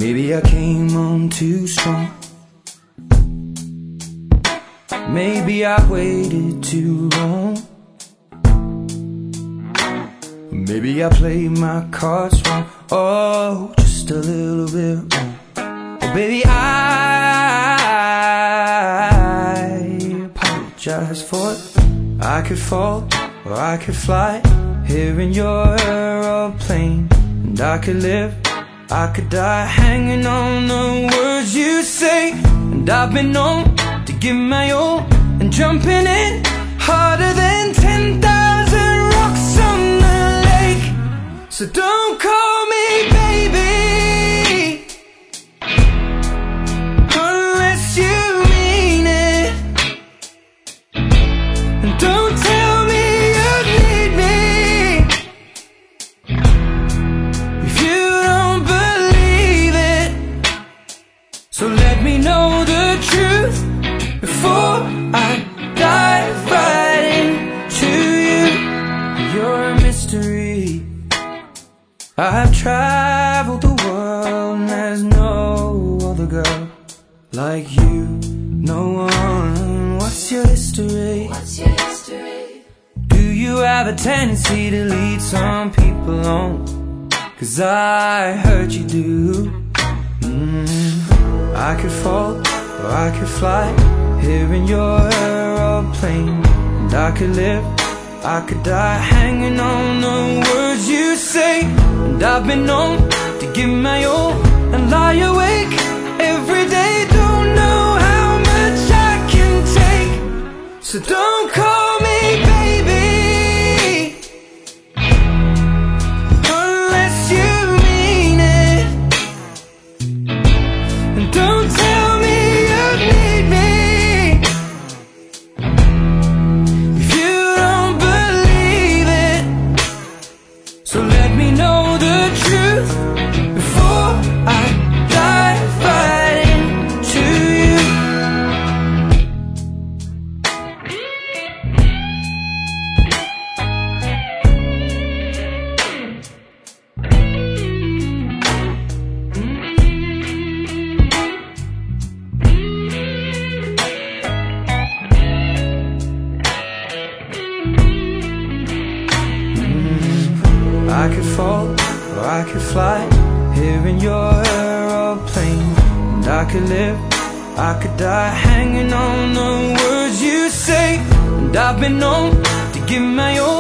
Maybe I came on too strong. Maybe I waited too long. Maybe I played my cards wrong. Oh, just a little bit wrong. Oh, baby, I apologize for it. I could fall or I could fly here in your aeroplane, and I could live, I could die hanging on the words you say. And I've been known to give my all and jumping in harder than 10,000 rocks on the lake. So don't call me baby unless you mean it, and don't tell me you need me if you don't believe it. So let me know the truth before I dive right into you. You're a mystery. I've traveled the world and there's no other girl like you. No one. What's your history? What's your history? Do you have a tendency to lead some people on? 'Cause I heard you do. I could fall or I could fly here in your aeroplane, and I could live, I could die hanging on the words you say. And I've been known to give my all and lie awake every day. Don't know how much I can take. So don't call me baby unless you mean it, and don't tell me you need me if you don't believe it. So let me know the truth before I dive right into you. I could fall or I could fly here in your aeroplane, and I could live, I could die hanging on the words you say. And I've been known to give my all